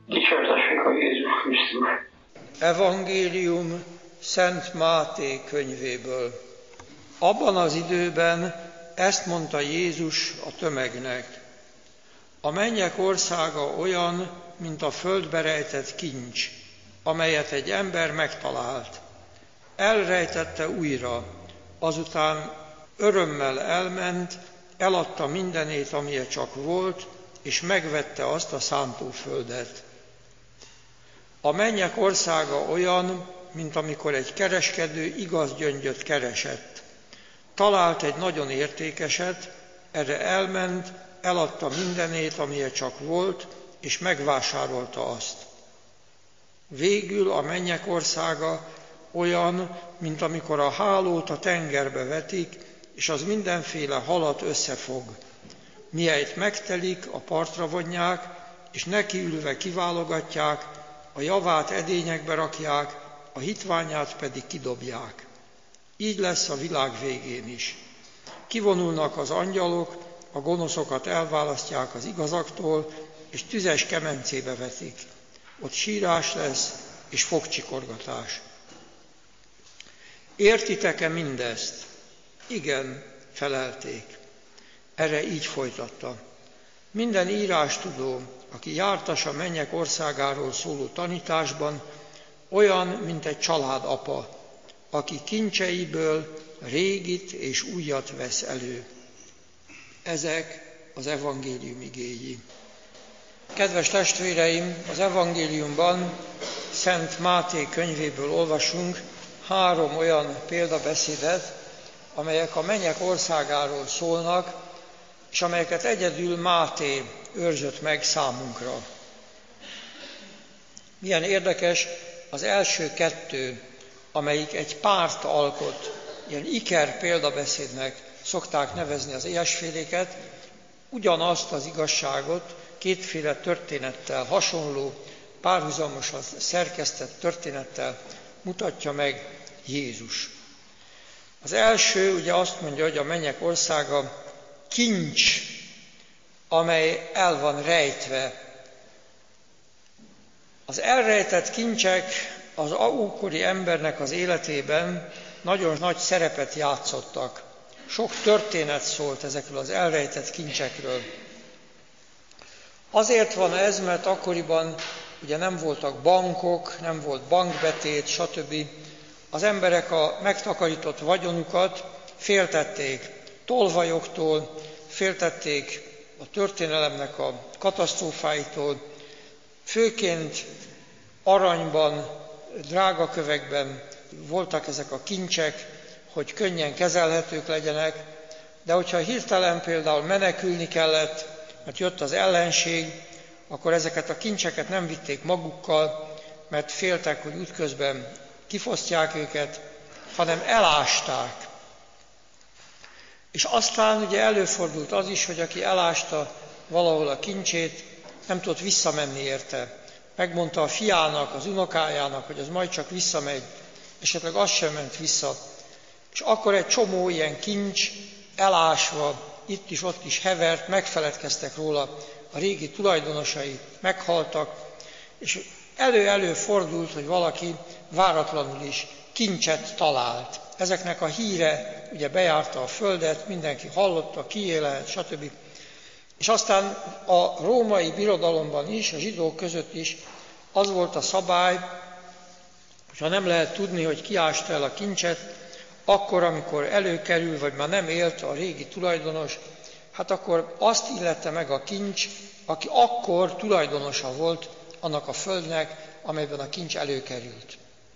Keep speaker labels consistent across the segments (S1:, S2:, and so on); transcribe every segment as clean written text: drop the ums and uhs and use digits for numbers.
S1: Dicsértessék a Jézus Krisztus.
S2: Evangélium Szent Máté könyvéből. Abban az időben ezt mondta Jézus a tömegnek: a mennyek országa olyan, mint a földbe rejtett kincs, amelyet egy ember megtalált. Elrejtette újra, azután örömmel elment, eladta mindenét, amilyen csak volt, és megvette azt a szántóföldet. A mennyek országa olyan, mint amikor egy kereskedő igaz gyöngyöt keresett. Talált egy nagyon értékeset, erre elment, eladta mindenét, amilyen csak volt, és megvásárolta azt. Végül a mennyek országa olyan, mint amikor a hálót a tengerbe vetik, és az mindenféle halat összefog. Mihelyt megtelik, a partra vonják, és nekiülve kiválogatják, a javát edényekbe rakják, a hitványát pedig kidobják. Így lesz a világ végén is. Kivonulnak az angyalok, a gonoszokat elválasztják az igazaktól, és tüzes kemencébe vetik. Ott sírás lesz, és fogcsikorgatás. Értitek-e mindezt? Igen, felelték. Erre így folytatta: minden írástudó, aki jártas a mennyek országáról szóló tanításban, olyan, mint egy családapa, aki kincseiből régit és újat vesz elő. Ezek az evangélium igéi. Kedves testvéreim, az evangéliumban, Szent Máté könyvéből olvasunk 3 olyan példabeszédet, amelyek a mennyek országáról szólnak, és amelyeket egyedül Máté őrzött meg számunkra. Milyen érdekes, az első 2, amelyik egy párt alkot, ilyen iker példabeszédnek szokták nevezni az ilyesféléket, ugyanazt az igazságot 2 történettel, hasonló, párhuzamosan szerkesztett történettel mutatja meg Jézus. Az első ugye azt mondja, hogy a mennyek országa kincs, amely el van rejtve. Az elrejtett kincsek az ókori embernek az életében nagyon nagy szerepet játszottak. Sok történet szólt ezekről az elrejtett kincsekről. Azért van ez, mert akkoriban ugye nem voltak bankok, nem volt bankbetét, stb. Az emberek a megtakarított vagyonukat féltették tolvajoktól, féltették a történelemnek a katasztrófáitól, főként aranyban, drágakövekben voltak ezek a kincsek, hogy könnyen kezelhetők legyenek, de hogyha hirtelen például menekülni kellett, mert jött az ellenség, akkor ezeket a kincseket nem vitték magukkal, mert féltek, hogy útközben kifosztják őket, hanem elásták. És aztán ugye előfordult az is, hogy aki elásta valahol a kincsét, nem tudott visszamenni érte. Megmondta a fiának, az unokájának, hogy az majd csak visszamegy, esetleg az sem ment vissza. És akkor egy csomó ilyen kincs elásva, itt is, ott is hevert, megfeledkeztek róla, a régi tulajdonosai meghaltak, és elő-elő fordult, hogy valaki váratlanul is kincset talált. Ezeknek a híre ugye bejárta a földet, mindenki hallotta, kié lehet, stb. És aztán a római birodalomban is, a zsidók között is az volt a szabály, hogyha nem lehet tudni, hogy ki ásta el a kincset, akkor, amikor előkerül, vagy már nem élt a régi tulajdonos, hát akkor azt illette meg a kincs, aki akkor tulajdonosa volt annak a földnek, amelyben a kincs előkerült.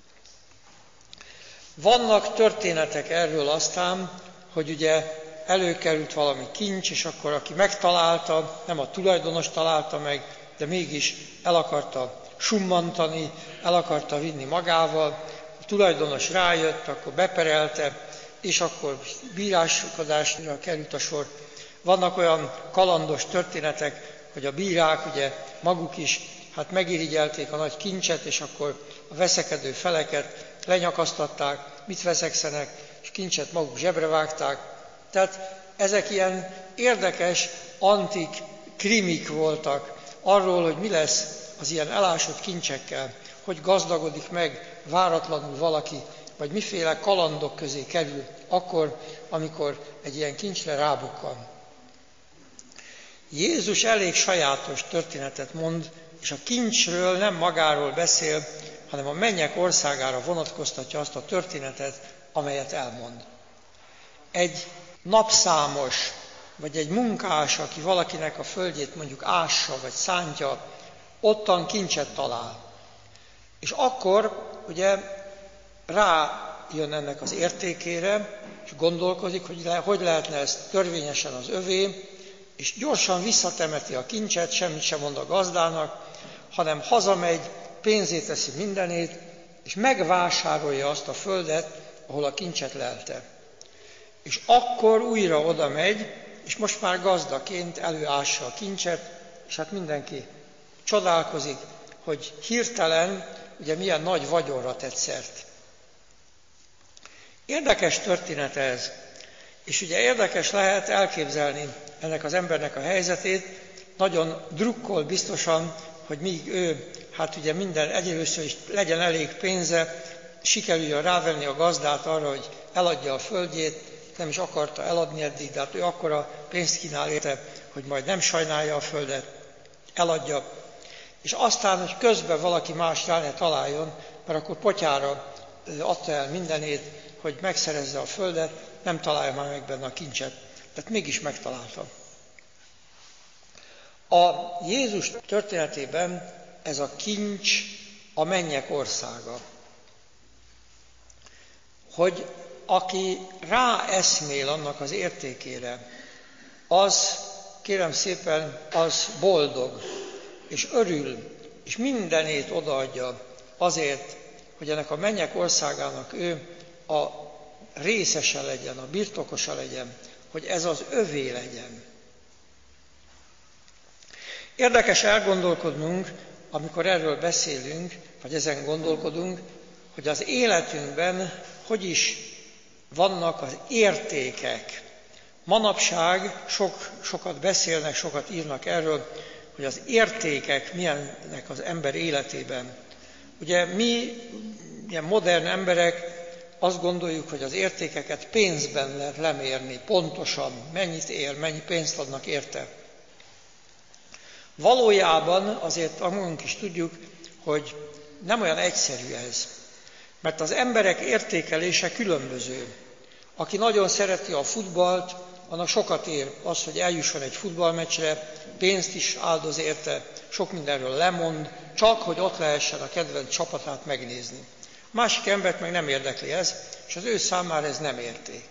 S2: Vannak történetek erről aztán, hogy ugye előkerült valami kincs, és akkor aki megtalálta, nem a tulajdonos találta meg, de mégis el akarta summantani, el akarta vinni magával, a tulajdonos rájött, akkor beperelte, és akkor bíráskodásra került a sor. Vannak olyan kalandos történetek, hogy a bírák ugye maguk is megirigyelték a nagy kincset, és akkor a veszekedő feleket lenyakasztatták, mit veszekszenek, és kincset maguk zsebre vágták. Tehát ezek ilyen érdekes, antik krimik voltak arról, hogy mi lesz az ilyen elásott kincsekkel, hogy gazdagodik meg váratlanul valaki, vagy miféle kalandok közé kerül, akkor, amikor egy ilyen kincsre rábukkan. Jézus elég sajátos történetet mond, és a kincsről nem magáról beszél, hanem a mennyek országára vonatkoztatja azt a történetet, amelyet elmond. Egy napszámos, vagy egy munkás, aki valakinek a földjét mondjuk ássa, vagy szántja, ottan kincset talál. És akkor ugye rájön ennek az értékére, és gondolkodik, hogy lehetne ezt törvényesen az övé, és gyorsan visszatemeti a kincset, semmit sem mond a gazdának, hanem hazamegy, pénzét teszi mindenét, és megvásárolja azt a földet, ahol a kincset lelte. És akkor újra oda megy, és most már gazdaként előássa a kincset, és hát mindenki csodálkozik, hogy hirtelen ugye milyen nagy vagyonra tett szert. Érdekes történet ez, és ugye érdekes lehet elképzelni ennek az embernek a helyzetét, nagyon drukkol biztosan, hogy míg ő, hát ugye minden egyelőször is legyen elég pénze, sikerüljön rávenni a gazdát arra, hogy eladja a földjét, nem is akarta eladni eddig, de hát ő akkora pénzt kínál érte, hogy majd nem sajnálja a földet, eladja. És aztán, hogy közben valaki más rá ne találjon, mert akkor potyára adta el mindenét, hogy megszerezze a földet, nem találja már meg benne a kincset. Tehát mégis megtalálta. A Jézus történetében ez a kincs a mennyek országa. Hogy aki ráeszmél annak az értékére, az, kérem szépen, az boldog, és örül, és mindenét odaadja azért, hogy ennek a mennyek országának ő a részese legyen, a birtokosa legyen, hogy ez az övé legyen. Érdekes elgondolkodnunk, amikor erről beszélünk, vagy ezen gondolkodunk, hogy az életünkben hogy is vannak az értékek. Manapság sokat beszélnek, sokat írnak erről, hogy az értékek milyenek az ember életében. Ugye mi, ilyen modern emberek, azt gondoljuk, hogy az értékeket pénzben lehet lemérni, pontosan mennyit ér, mennyi pénzt adnak érte. Valójában azért magunk is tudjuk, hogy nem olyan egyszerű ez, mert az emberek értékelése különböző. Aki nagyon szereti a futballt, annak sokat ér az, hogy eljusson egy futballmeccsre, pénzt is áldoz érte, sok mindenről lemond, csak hogy ott lehessen a kedvenc csapatát megnézni. Másik embert meg nem érdekli ez, és az ő számára ez nem érték.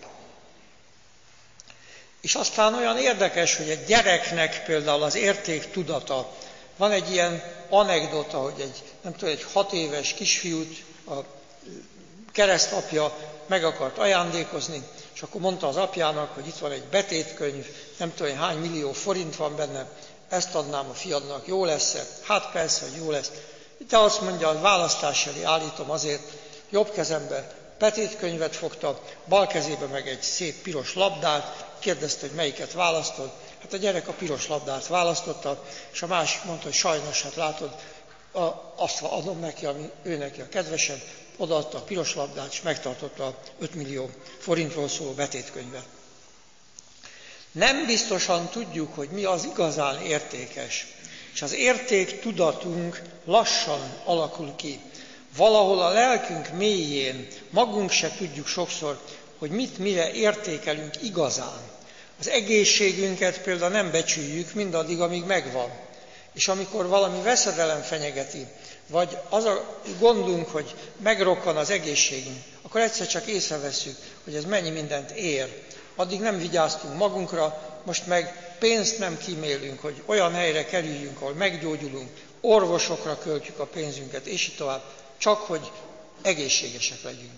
S2: És aztán olyan érdekes, hogy egy gyereknek például az érték tudata. Van egy ilyen anekdota, hogy egy 6 éves kisfiút a keresztapja meg akart ajándékozni, és akkor mondta az apjának, hogy itt van egy betétkönyv, nem tudom, hány millió forint van benne, ezt adnám a fiadnak, jó lesz-e? Hát persze, hogy jó lesz. De azt mondja, a választás elé állítom azért, jobb kezembe betétkönyvet fogta, bal kezébe meg egy szép piros labdát, kérdezte, hogy melyiket választod. Hát a gyerek a piros labdát választotta, és a másik mondta, hogy sajnos, hát látod, azt adom neki, ami ő neki a kedvesebb, odaadta a piros labdát, és megtartotta a 5 millió forintról szóló betétkönyvet. Nem biztosan tudjuk, hogy mi az igazán értékes, és az értéktudatunk lassan alakul ki. Valahol a lelkünk mélyén magunk se tudjuk sokszor, hogy mit mire értékelünk igazán. Az egészségünket például nem becsüljük mindaddig, amíg megvan. És amikor valami veszedelem fenyegeti, vagy az a gondunk, hogy megrokkan az egészségünk, akkor egyszer csak észrevesszük, hogy ez mennyi mindent ér. Addig nem vigyáztunk magunkra, most meg pénzt nem kímélünk, hogy olyan helyre kerüljünk, ahol meggyógyulunk, orvosokra költjük a pénzünket, és így tovább, csak hogy egészségesek legyünk.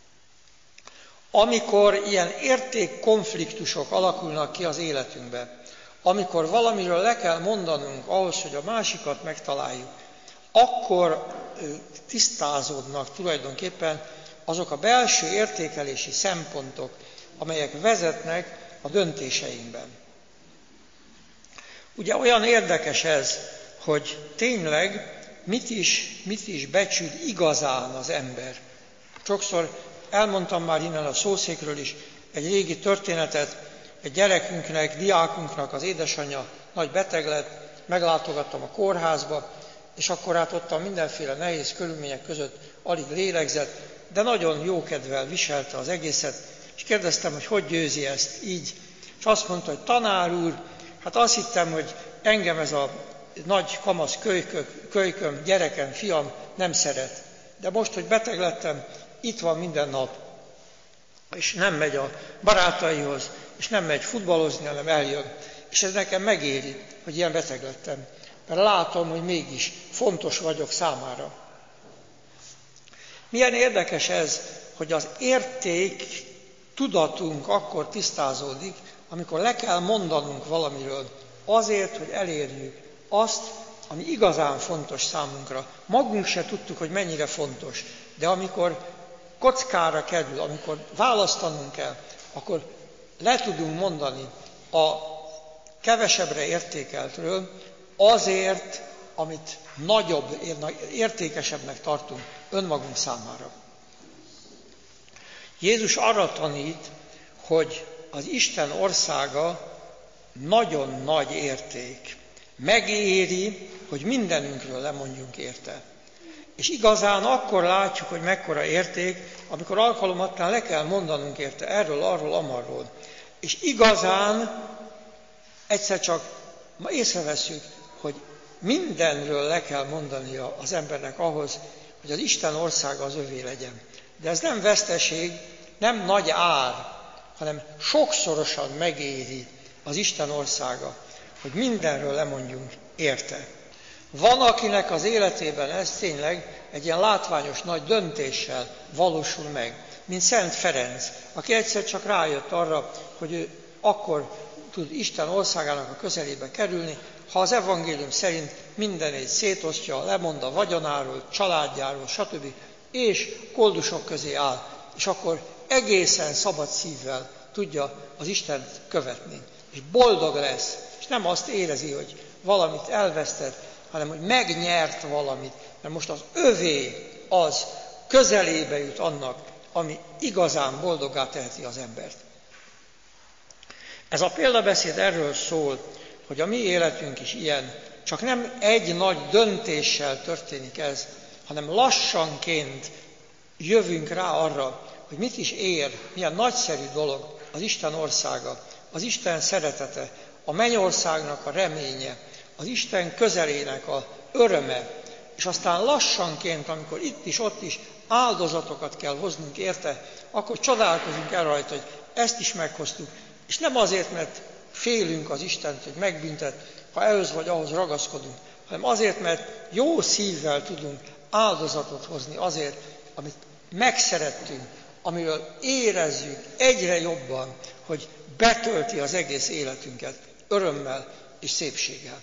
S2: Amikor ilyen értékkonfliktusok alakulnak ki az életünkbe, amikor valamiről le kell mondanunk ahhoz, hogy a másikat megtaláljuk, akkor tisztázódnak tulajdonképpen azok a belső értékelési szempontok, amelyek vezetnek a döntéseinkben. Ugye olyan érdekes ez, hogy tényleg mit is becsül igazán az ember. Sokszor elmondtam már innen a szószékről is egy régi történetet, egy gyerekünknek, diákunknak az édesanyja nagy beteg lett, meglátogattam a kórházba, és akkor hát ott mindenféle nehéz körülmények között alig lélegzett, de nagyon jókedvel viselte az egészet, és kérdeztem, hogy győzi ezt így. És azt mondta, hogy tanár úr, hát azt hittem, hogy engem ez a nagy kamasz kölyköm, gyerekem, fiam nem szeret. De most, hogy beteg lettem, itt van minden nap, és nem megy a barátaihoz, és nem megy futballozni, hanem eljön. És ez nekem megéri, hogy ilyen beteg lettem. Mert látom, hogy mégis fontos vagyok számára. Milyen érdekes ez, hogy az érték tudatunk akkor tisztázódik, amikor le kell mondanunk valamiről, azért, hogy elérjük azt, ami igazán fontos számunkra. Magunk se tudtuk, hogy mennyire fontos, de amikor kockára kerül, amikor választanunk kell, akkor le tudunk mondani a kevesebbre értékeltről azért, amit nagyobb, értékesebbnek tartunk önmagunk számára. Jézus arra tanít, hogy az Isten országa nagyon nagy érték. Megéri, hogy mindenünkről lemondjunk érte. És igazán akkor látjuk, hogy mekkora érték, amikor alkalomattán le kell mondanunk érte erről, arról, amarról. És igazán egyszer csak észreveszünk, hogy mindenről le kell mondania az embernek ahhoz, hogy az Isten országa az övé legyen. De ez nem veszteség, nem nagy ár, hanem sokszorosan megéri az Isten országa, hogy mindenről lemondjunk érte. Van, akinek az életében ez tényleg egy ilyen látványos nagy döntéssel valósul meg, mint Szent Ferenc, aki egyszer csak rájött arra, hogy ő akkor tud Isten országának a közelébe kerülni, ha az evangélium szerint mindenét szétosztja, lemond a vagyonáról, családjáról, stb. És koldusok közé áll, és akkor egészen szabad szívvel tudja az Istent követni. És boldog lesz, és nem azt érezi, hogy valamit elvesztett, hanem hogy megnyert valamit, mert most az övé az közelébe jut annak, ami igazán boldoggá teheti az embert. Ez a példabeszéd erről szól, hogy a mi életünk is ilyen, csak nem egy nagy döntéssel történik ez, hanem lassanként jövünk rá arra, hogy mit is ér, milyen nagyszerű dolog az Isten országa, az Isten szeretete, a mennyországnak a reménye, az Isten közelének a öröme, és aztán lassanként, amikor itt is, ott is áldozatokat kell hoznunk érte, akkor csodálkozunk el rajta, hogy ezt is meghoztuk, és nem azért, mert félünk az Istent, hogy megbüntet, ha ehhez vagy ahhoz ragaszkodunk, hanem azért, mert jó szívvel tudunk áldozatot hozni azért, amit megszerettünk, amiről érezzük egyre jobban, hogy betölti az egész életünket örömmel és szépséggel.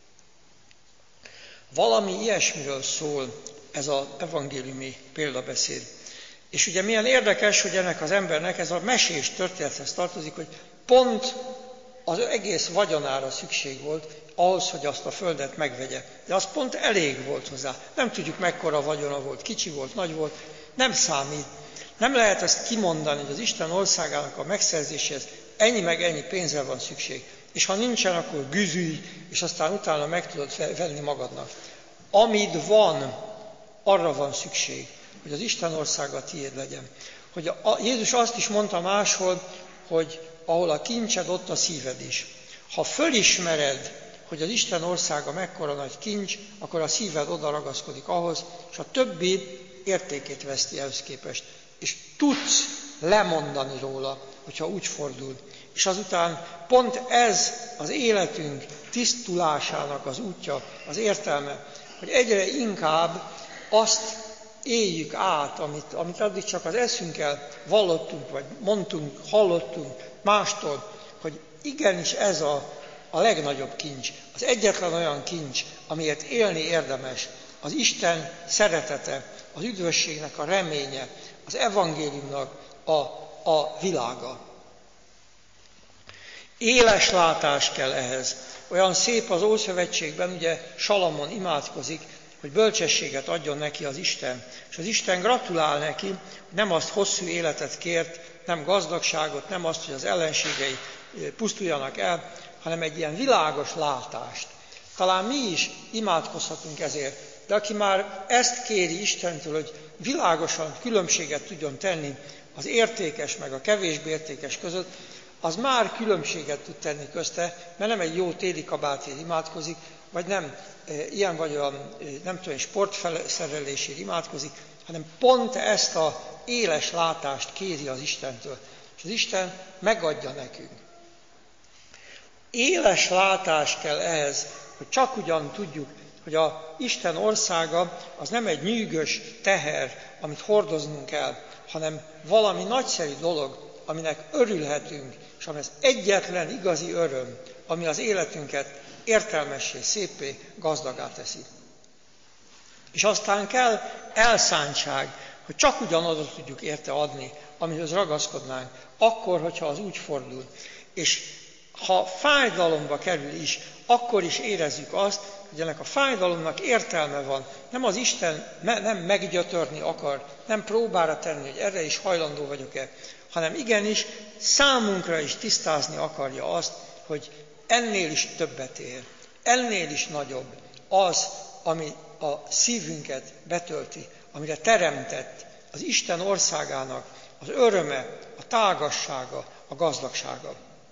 S2: Valami ilyesmiről szól ez az evangéliumi példabeszéd. És ugye milyen érdekes, hogy ennek az embernek ez a mesés történethez tartozik, hogy pont az egész vagyonára szükség volt ahhoz, hogy azt a földet megvegye. De az pont elég volt hozzá. Nem tudjuk, mekkora vagyona volt, kicsi volt, nagy volt, nem számít. Nem lehet ezt kimondani, hogy az Isten országának a megszerzéséhez ennyi meg ennyi pénzre van szükség. És ha nincsen, akkor güzülj, és aztán utána meg tudod venni magadnak. Amit van, arra van szükség, hogy az Isten országa tiéd legyen. Hogy Jézus azt is mondta máshol, hogy ahol a kincsed, ott a szíved is. Ha fölismered, hogy az Isten országa mekkora nagy kincs, akkor a szíved oda ragaszkodik ahhoz, és a többi értékét veszti ehhez képest. És tudsz lemondani róla, hogyha úgy fordul. És azután pont ez az életünk tisztulásának az útja, az értelme, hogy egyre inkább azt éljük át, amit addig csak az eszünkkel vallottunk, vagy mondtunk, hallottunk mástól, hogy igenis ez a legnagyobb kincs, az egyetlen olyan kincs, amiért élni érdemes, az Isten szeretete, az üdvösségnek a reménye, az evangéliumnak a világa. Éles látás kell ehhez. Olyan szép az Ószövetségben, ugye Salamon imádkozik, hogy bölcsességet adjon neki az Isten. És az Isten gratulál neki, nem azt hosszú életet kért, nem gazdagságot, nem azt, hogy az ellenségei pusztuljanak el, hanem egy ilyen világos látást. Talán mi is imádkozhatunk ezért, de aki már ezt kéri Istentől, hogy világosan különbséget tudjon tenni az értékes meg a kevésbé értékes között, az már különbséget tud tenni közte, mert nem egy jó téli kabátért imádkozik, vagy nem ilyen vagy olyan, nem tudom, sportszerelésért imádkozik, hanem pont ezt az éles látást kéri az Istentől. És az Isten megadja nekünk. Éles látás kell ehhez, hogy csak ugyan tudjuk, hogy a Isten országa az nem egy nyűgös teher, amit hordoznunk kell, hanem valami nagyszerű dolog, aminek örülhetünk, és ami az egyetlen igazi öröm, ami az életünket értelmessé, szépé, gazdagá teszi. És aztán kell elszántság, hogy csak ugyan oda tudjuk érte adni, amihez ragaszkodnánk, akkor, hogyha az úgy fordul. És ha fájdalomba kerül is, akkor is érezzük azt, hogy ennek a fájdalomnak értelme van. Nem az Isten nem meggyötörni akar, nem próbára tenni, hogy erre is hajlandó vagyok-e, hanem igenis számunkra is tisztázni akarja azt, hogy ennél is többet ér, ennél is nagyobb az, ami a szívünket betölti, amire teremtett az Isten országának az öröme, a tágassága, a gazdagsága.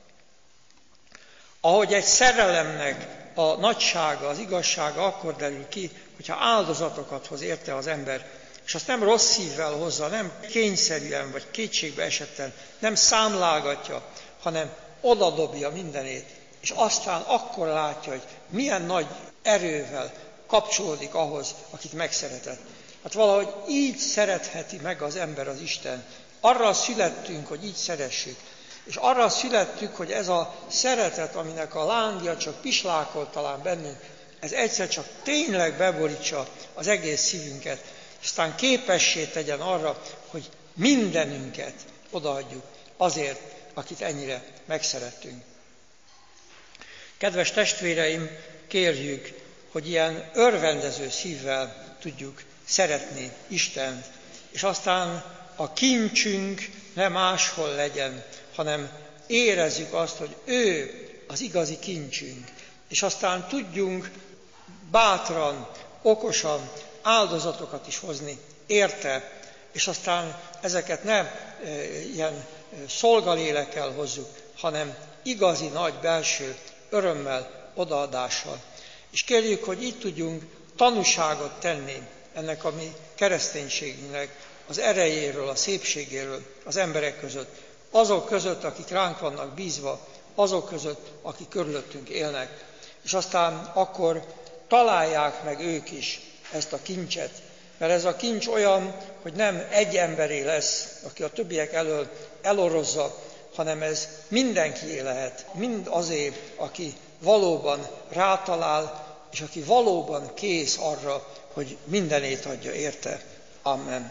S2: Ahogy egy szerelemnek a nagysága, az igazsága akkor derül ki, hogyha áldozatokat hoz érte az ember, és azt nem rossz szívvel hozza, nem kényszerűen vagy kétségbe esetten, nem számlálgatja, hanem odadobja mindenét, és aztán akkor látja, hogy milyen nagy erővel kapcsolódik ahhoz, akit megszeretett. Hát valahogy így szeretheti meg az ember az Isten. Arra születtünk, hogy így szeressük. És arra születtük, hogy ez a szeretet, aminek a lángja csak pislákol talán bennünk, ez egyszer csak tényleg beborítsa az egész szívünket, és aztán képessé tegyen arra, hogy mindenünket odaadjuk azért, akit ennyire megszerettünk. Kedves testvéreim, kérjük, hogy ilyen örvendező szívvel tudjuk szeretni Istent, és aztán a kincsünk nem máshol legyen, hanem érezzük azt, hogy ő az igazi kincsünk, és aztán tudjunk bátran, okosan áldozatokat is hozni érte, és aztán ezeket nem ilyen szolgalélekkel hozzuk, hanem igazi nagy belső örömmel, odaadással. És kérjük, hogy így tudjunk tanúságot tenni ennek a mi kereszténységünknek az erejéről, a szépségéről az emberek között, azok között, akik ránk vannak bízva, azok között, akik körülöttünk élnek. És aztán akkor találják meg ők is ezt a kincset, mert ez a kincs olyan, hogy nem egy emberé lesz, aki a többiek elől elorozza, hanem ez mindenkié lehet, mind azért, aki valóban rátalál, és aki valóban kész arra, hogy mindenét adja érte. Amen.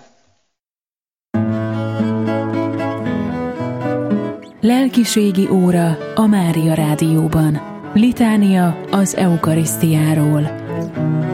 S3: Lelkiségi óra a Mária Rádióban. Litánia az Eukarisztiáról.